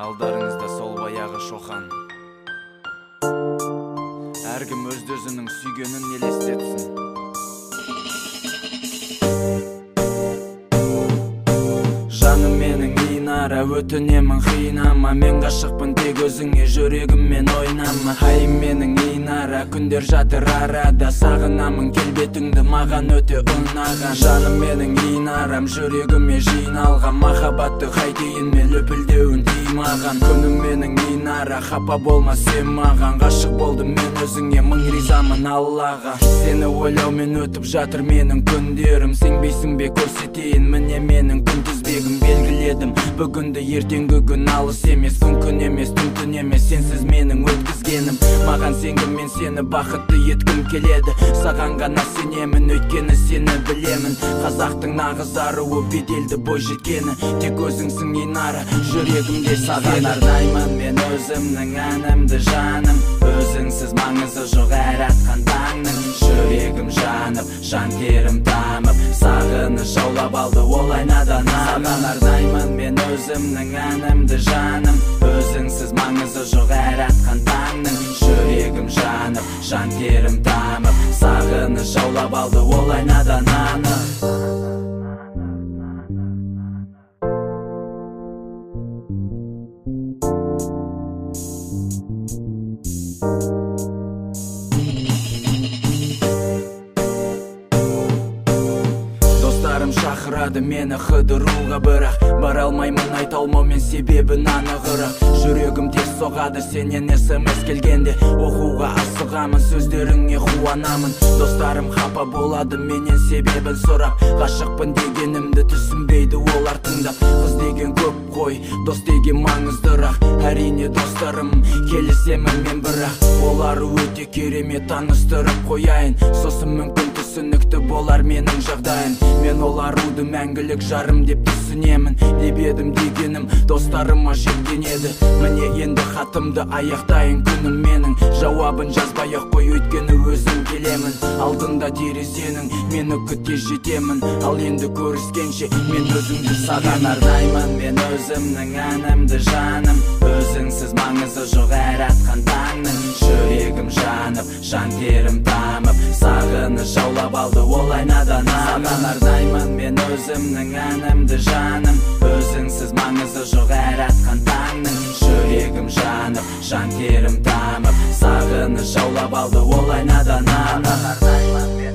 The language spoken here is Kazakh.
Алдарыңызда сол баягы шохан. Әркім өзінің сүйгенін елестетсін. Жаным менің инара, өтінемін қинама. Мен ғашықпын тек өзіңе, жүрегіммен ойнама. Айым менің инара, күндер жатыр арада. Сағынамын келбетіңді, маған өте ұнаған. Жаным менің инарам, жүрегіме жиналған. Махаббатты қайтейін мен, löпілдеуін тимаған. Күнім менің инара, хапа болма сен маған. Ғашық болдым мен өзіңе, мың ризамын Аллаға. Сені ойлаумен өтіп жатыр менің күндерім. Сенбейсің бе көрсетейін, міне менің күнтізбегім. Белгіледім бүгінді, ертеңгі күн алыс емес. Күн емес, түн емес, сенсіз менің өткізгенім. Маған сенгім, мен сені бақытты еткім келеді. Саған ғана сенемін, өйткені сені білемін. Қазақтың нағыз аруы, беделді бой жеткені тек өзіңсің инара, жүрегімде саған арнаймын мен өзімнің әнімді жаным. Өзіңсіз маңызы жоқ әр атқан таңның. Жүрегім жанып, жан терім тамып, сағыныш жаулап алды ол айнадан. Саған арнаймын мен өзімнің әнімді жаным. Өзіңсіз маңызы жоқ әр атқан таңның. Жүрегім жанып, жан терім тамып, сағыныш жаулап алды ол айнадан анық. Достарым шақырады мені қыдыруға, бірақ бара алмаймын, айта алмаумен себебін анығырақ. Жүрегім тез соғады сенен SMS келгенде. Оқуға асығамын, сөздеріңе қуанамын. Достарым хапа болады менен себебін сұрап. Ғашықпын дегенімді түсінбейді олар тыңдап. Қыз деген көп қой, дос деген маңыздырақ. Әрине достарым, келісемін мен, бірақ олар өте керемет, таныстырып қояйын. Сосын мүмкін түсінікті болар менің жағдайым. Мен олар уды мәңгілік жарым деп түсінемін. Деп едім дегенім достарыма жеткен еді. Міне енді хатымды аяқтайын, күнім менің. Жауабын жазбай ақ қой, өйткені өзім келемін. Алдында терезенің, мен үкітке жетемін. Ал енді көріскенше мен өзімді саған арнаймын. Мен өзімнің әнімді жаным. Өзіңсіз маңызы жоқ әр атқан таңның. Жүрегім жанып, жан терім тамып, сағыныш жаулап алды ол айнадан. Саған арнаймын мен өзімнің әнімді жаным. Өзіңсіз маңызы жоқ әр атқан таңның. Жүрегім жанып, жан терім тамып, сағыныш жаулап алды ол айнадан анық.